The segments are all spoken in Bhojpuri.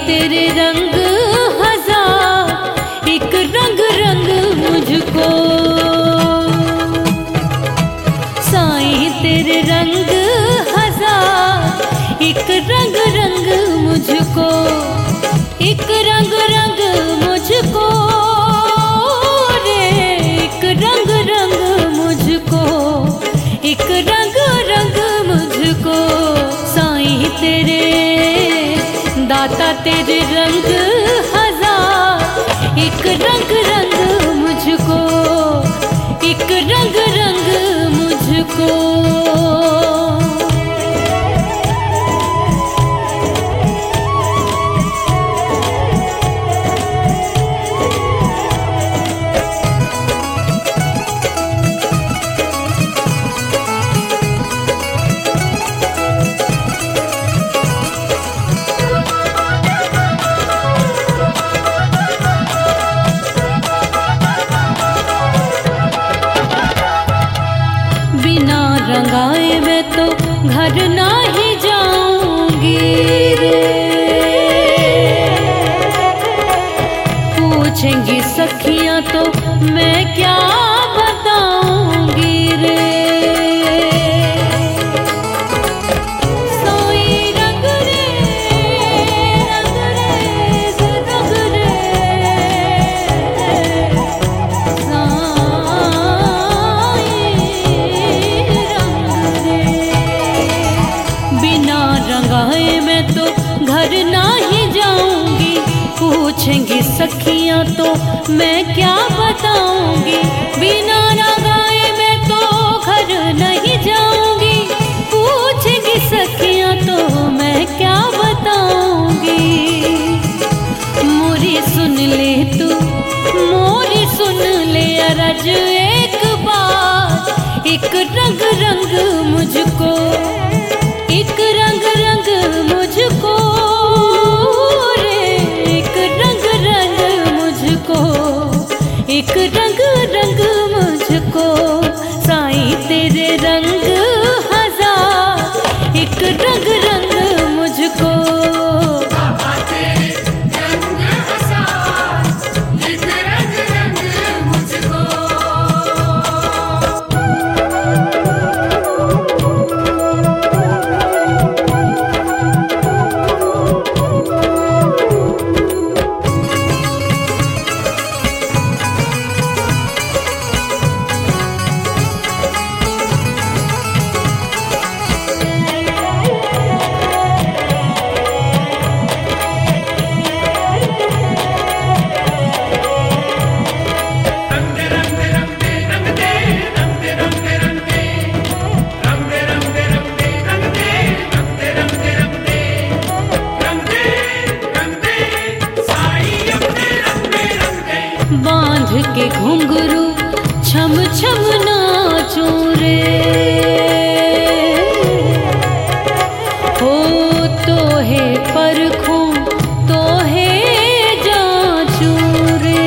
तेरे रंग हजार, एक रंग रंग मुझको। साईं तेरे रंग हजार, एक रंग रंग मुझको, एक रंग रंग मुझको रे, एक रंग रंग मुझको, एक रंग रंग मुझको। साईं तेरे दाता तेरे रंग हजार, एक रंग रंग मुझको, एक रंग रंग मुझको। बिना रंगाए मैं तो घर ना ही जाऊंगी रे। पूछेंगी सखियां तो मैं क्या बताऊंगी रे। सोई रंग रे, रंग रे, रंग रे, बिना रंगाए मैं तो घर ना ही जाऊंगी। पूछेंगी सखियां तो मैं क्या बताऊंगी। बिना रंगाए मैं तो घर नहीं जाऊंगी। पूछेंगी सखियां तो मैं क्या बताऊंगी। मोरी सुन ले तू, मोरी सुन ले अरज एक बार, एक रंग रंग मुझको, एक रंग रंग मुझको रे, एक रंग रंग मुझको, एक रंग रंग मुझको। साईं तेरे रंग हजार, एक रंग रंग मुझको। बांध के घुंघरू छम छम नाचूं रे, हो तो है परखूं तो है जांचूं रे।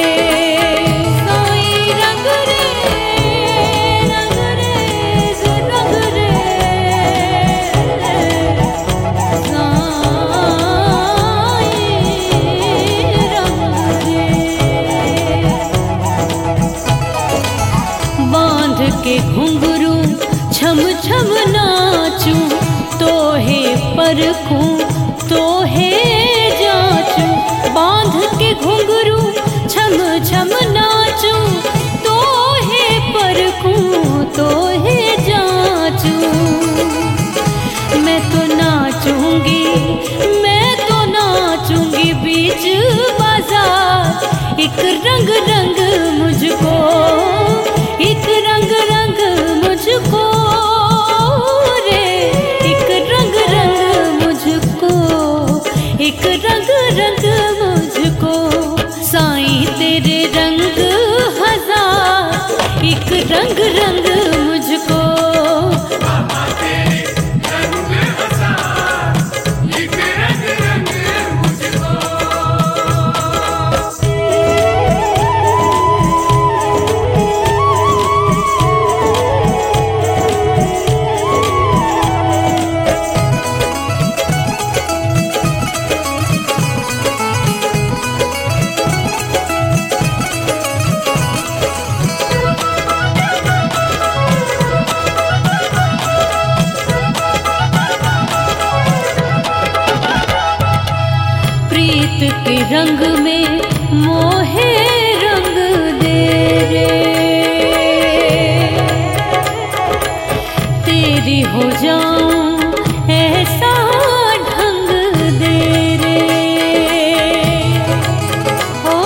सोई रंग रे, रंग रे, रंग रे, बांध के घुंघरू छम छम नाचूं तो है परखूं तो है जांचूं। बांध के घुंघरू छम छम नाचूं तो है परखूं तो है जांचूं। मैं तो नाचूंगी, मैं तो नाचूंगी बीच बाजार, एक रंग रंग मुझको, एक रंग रंग मुझको रे, एक रंग रंग मुझको, एक रंग रंग मुझको। साईं तेरे रंग हजार, एक रंग रंग मुझको। प्रीत के रंग में मोहे रंग दे रे, तेरी हो जाऊं ऐसा ढंग दे रे। ओ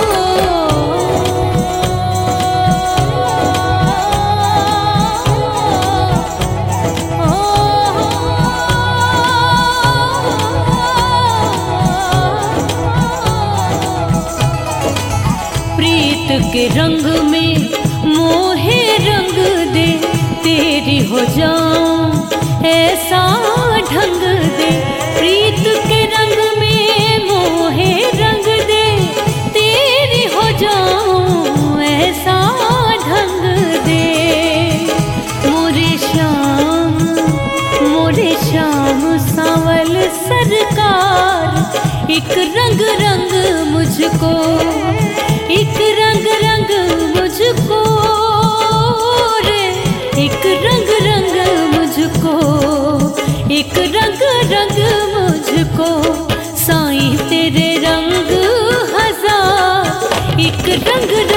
प्रीत के रंग में मोहे रंग दे, तेरी हो जाऊं ऐसा ढंग दे। प्रीत के रंग में मोहे रंग दे, तेरी हो जाऊं ऐसा ढंग दे। मोरे श्याम सांवल सरकार, एक रंग रंग मुझको, एक रंग रंग मुझको रे, एक रंग रंग मुझको, एक रंग रंग मुझको। साईं तेरे रंग हजार, एक रंग